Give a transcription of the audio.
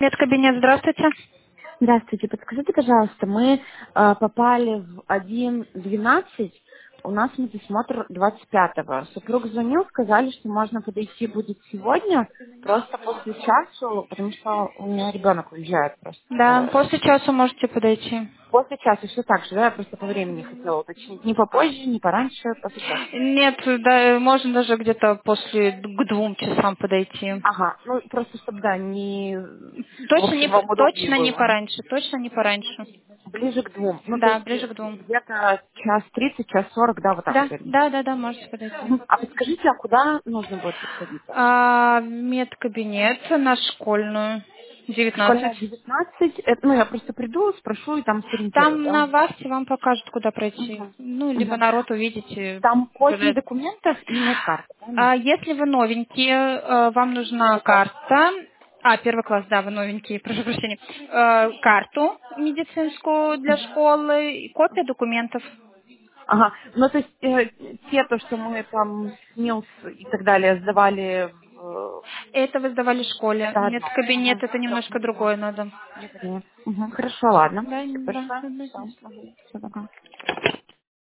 Медкабинет, здравствуйте. Здравствуйте, подскажите, пожалуйста, мы попали в 1:12, у нас медосмотр 25-го. Супруг звонил, сказали, что можно подойти будет сегодня, просто после часу, потому что у меня ребенок уезжает просто. Да, после часа можете подойти. После часа все так же, да, я просто по времени хотела уточнить. Не попозже, не пораньше, после часа. Нет, да, можно даже где-то после к 2 часам подойти. Ага, ну просто чтобы, да, не, в Точно не, общем, вам удобнее точно не было. пораньше, точно не пораньше. Ближе к 2. Ну, то Да, есть ближе к 2. где-то час 30, час 40, да, вот так вот Да, ориентировочно. да, да, да, можете подойти. Мгм. А подскажите, а куда нужно будет подходить? Медкабинет на Школьную, 19. Школьная 19. Ну, я просто приду, спрошу и там сориентирую, Там да? на вахте вам покажут, куда пройти. Мгм. Ну, либо Мгм. народ увидите. Там копии Куда. документов и медкарта, правильно? Если вы новенькие, вам нужна Первый класс. карта. Первый класс, да, вы новенькие, прошу прощения. Карту медицинскую для школы, и копия документов. Ага, ну то есть те, то, что мы там СНИЛС и так далее сдавали в... Это вы сдавали в школе. Это одно. Медкабинет Угу. это Все, немножко поняла. другое надо. Я поняла. Мгм. Хорошо, ладно. Да, Спасибо да, большое. да. Все, всё, пока.